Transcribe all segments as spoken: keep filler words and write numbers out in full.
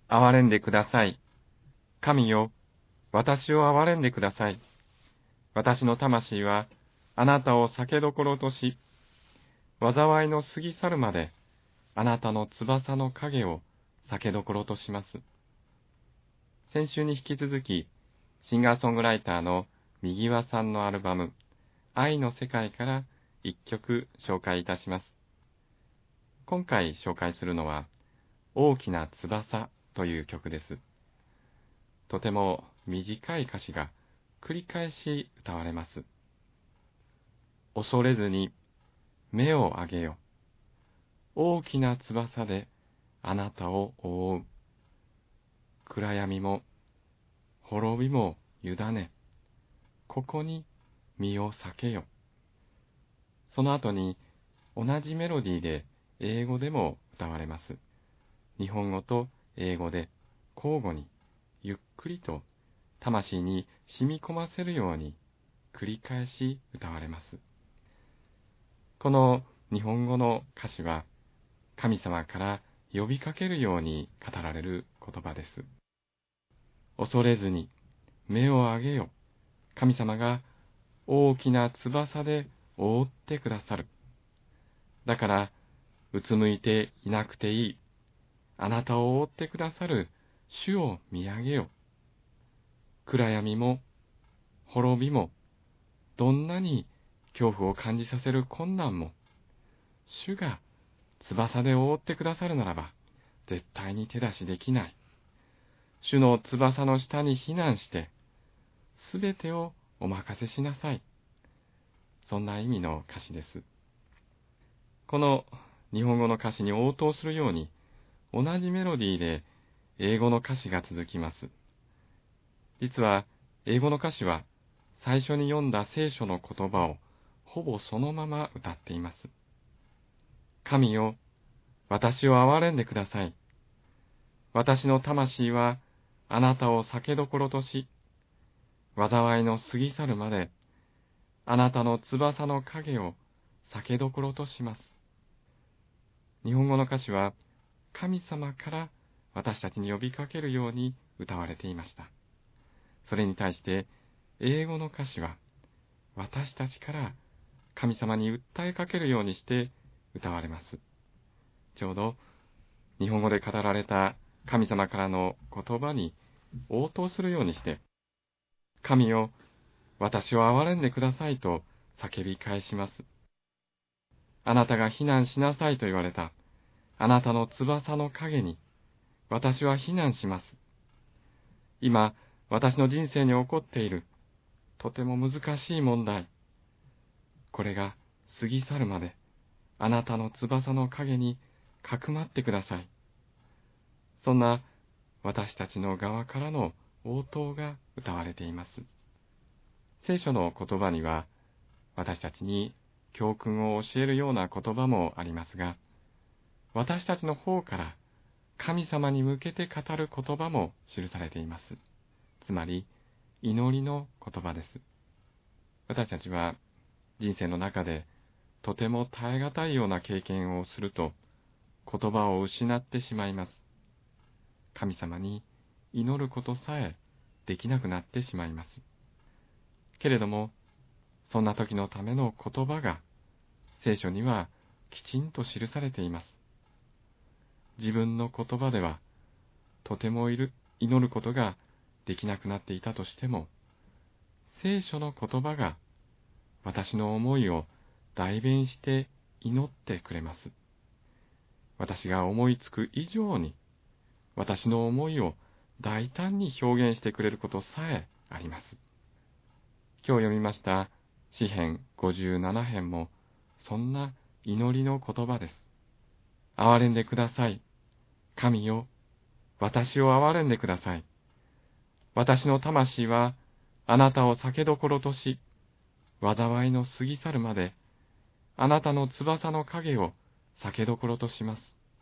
憐れんでください。神よ、私を憐れんでください。私の魂はあなたを酒どころとし、災いの過ぎ去るまであなたの翼の影を酒どころとします。先週に引き続き、シンガーソングライターの右輪さんのアルバム、愛の世界から一曲紹介いたします。今回紹介するのは、大きな翼という曲です。とても短い歌詞が繰り返し歌われます。恐れずに目を上げよ。大きな翼であなたを覆う。暗闇も滅びも委ね、ここに身を避けよ。その後に同じメロディーで英語でも歌われます。日本語と英語で交互にゆっくりと魂に染み込ませるように繰り返し歌われます。この日本語の歌詞は神様から呼びかけるように語られる言葉です。恐れずに目を上げよ。神様が大きな翼で覆ってくださる。だから、うつむいていなくていい。あなたを覆ってくださる主を見上げよ。暗闇も滅びも、どんなに恐怖を感じさせる困難も、主が翼で覆ってくださるならば、絶対に手出しできない。主の翼の下に避難して、すべてをお任せしなさい。そんな意味の歌詞です。この日本語の歌詞に応答するように、同じメロディーで英語の歌詞が続きます。実は、英語の歌詞は、最初に読んだ聖書の言葉をほぼそのまま歌っています。神よ、私を憐れんでください。私の魂はあなたを酒どころとし、災いの過ぎ去るまで、あなたの翼の影を酒どころとします。日本語の歌詞は、神様から私たちに呼びかけるように歌われていました。それに対して、英語の歌詞は、私たちから神様に訴えかけるようにして歌われます。ちょうど、日本語で語られた神様からの言葉に応答するようにして、神よ、私を憐れんでくださいと叫び返します。あなたが避難しなさいと言われた、あなたの翼の影に、私は避難します。今、私の人生に起こっている、とても難しい問題。これが過ぎ去るまで、あなたの翼の影にかくまってください。そんな私たちの側からの応答が歌われています。聖書の言葉には、私たちに教訓を教えるような言葉もありますが、私たちの方から神様に向けて語る言葉も記されています。つまり、祈りの言葉です。私たちは人生の中でとても耐え難いような経験をすると、言葉を失ってしまいます。神様に祈ることさえできなくなってしまいます。けれども、そんな時のための言葉が聖書にはきちんと記されています。自分の言葉ではとてもいる祈ることができなくなっていたとしても、聖書の言葉が私の思いを代弁して祈ってくれます。私が思いつく以上に私の思いを大胆に表現してくれることさえあります。今日読みました詩編ごじゅうなな編もそんな祈りの言葉です。憐れんでください。神よ、私を憐れんでください。私の魂はあなたを酒どころとし、災いの過ぎ去るまで、あなたの翼の影を酒どころとします。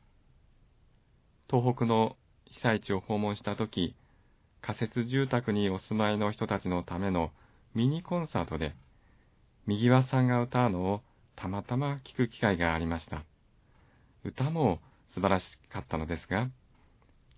東北の被災地を訪問したとき、仮設住宅にお住まいの人たちのためのミニコンサートで、右輪さんが歌うのをたまたま聞く機会がありました。歌も素晴らしかったのですが、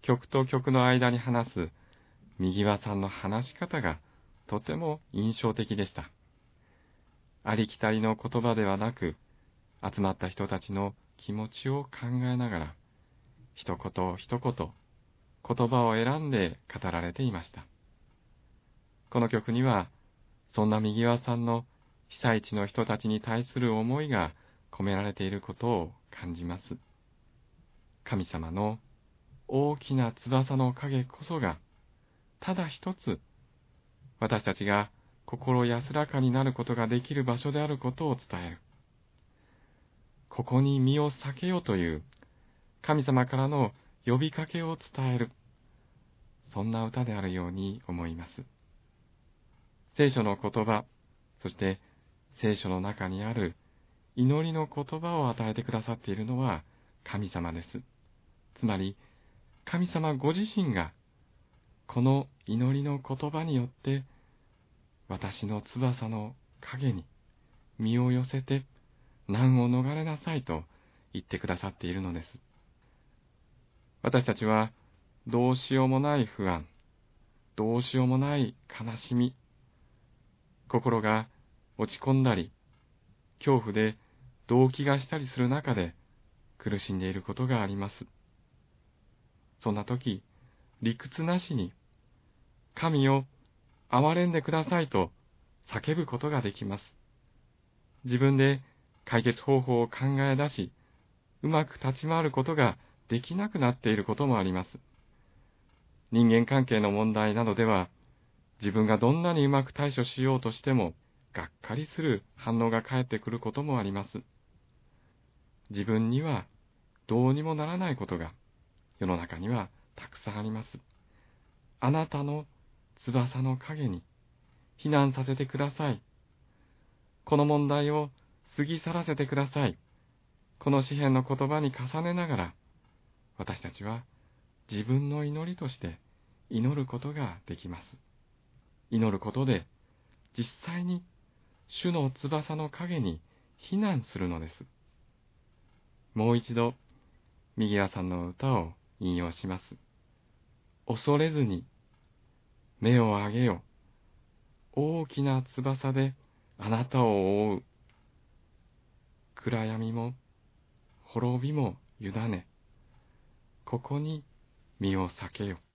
曲と曲の間に話す右輪さんの話し方がとても印象的でした。ありきたりの言葉ではなく、集まった人たちの気持ちを考えながら、一言一言、言葉を選んで語られていました。この曲には、そんな右輪さんの被災地の人たちに対する思いが込められていることを感じます。神様の大きな翼の影こそが、ただ一つ、私たちが心安らかになることができる場所であることを伝える。ここに身を避けよという神様からの呼びかけを伝える。そんな歌であるように思います。聖書の言葉、そして聖書の中にある祈りの言葉を与えてくださっているのは神様です。つまり、神様ご自身がこの祈りの言葉によって私の翼の影に身を寄せて難を逃れなさいと言ってくださっているのです。私たちはどうしようもない不安、どうしようもない悲しみ、心が落ち込んだり、恐怖で動悸がしたりする中で苦しんでいることがあります。そんな時、理屈なしに、神を憐れんでくださいと叫ぶことができます。自分で解決方法を考え出し、うまく立ち回ることができなくなっていることもあります。人間関係の問題などでは、自分がどんなにうまく対処しようとしても、がっかりする反応が返ってくることもあります。自分にはどうにもならないことが世の中にはたくさんあります。あなたの翼の影に避難させてください。この問題を過ぎ去らせてください。この詩篇の言葉に重ねながら、私たちは自分の祈りとして祈ることができます。祈ることで実際に主の翼の影に避難するのです。もう一度、右輪さんの歌を引用します。恐れずに目を上げよ。大きな翼であなたを覆う。暗闇も滅びも委ね、ここに身を避けよ。